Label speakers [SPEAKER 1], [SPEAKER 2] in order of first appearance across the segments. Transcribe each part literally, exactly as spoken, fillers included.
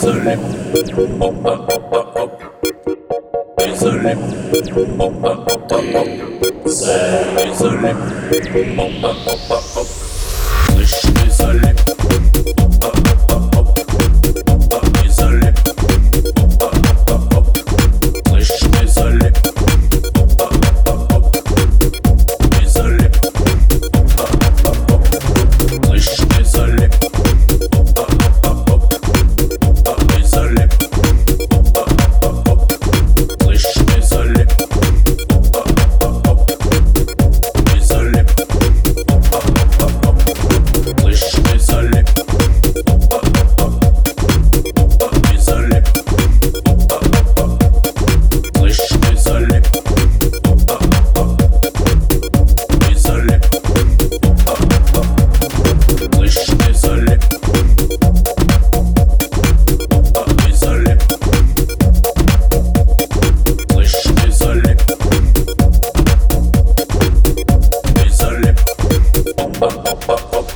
[SPEAKER 1] Désolé, hop, hop, hop, hop, hop. Désolé, hop, hop, hop, hop, hop. Désolé, hop, hop, hop, hop, hop. Je suis désolé, hop, hop, hop, hop, hop. Désolé, hop, hop, hop, hop. Je suis désolé, hop, hop, hop, hop. Désolé, hop, hop, hop, hop. Je suis désolé, hop, hop, hop, hop. Désolé, hop, hop, hop, hop. Je suis désolé, hop, hop, hop, hop. Désolé, hop, hop, hop, hop. Je suis désolé, hop, hop, hop, hop. Désolé, hop, hop, hop. Je suis désolé, hop, hop, hop. Désolé, hop, hop, hop. Je suis désolé, désolé. Je suis désolé, désolé. Hop, hop, hop, hop, hop.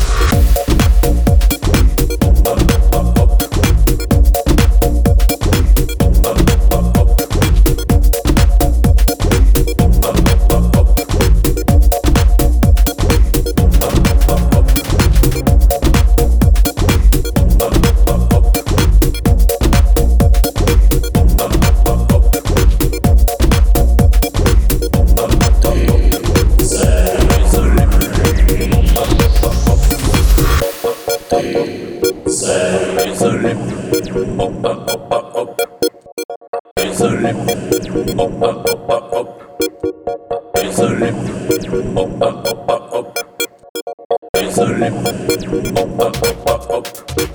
[SPEAKER 1] Désolé, hop, hop, hop, hop. Désolé, hop, hop, hop, hop. Désolé, hop, hop, hop, hop. Désolé, hop, hop, hop, hop.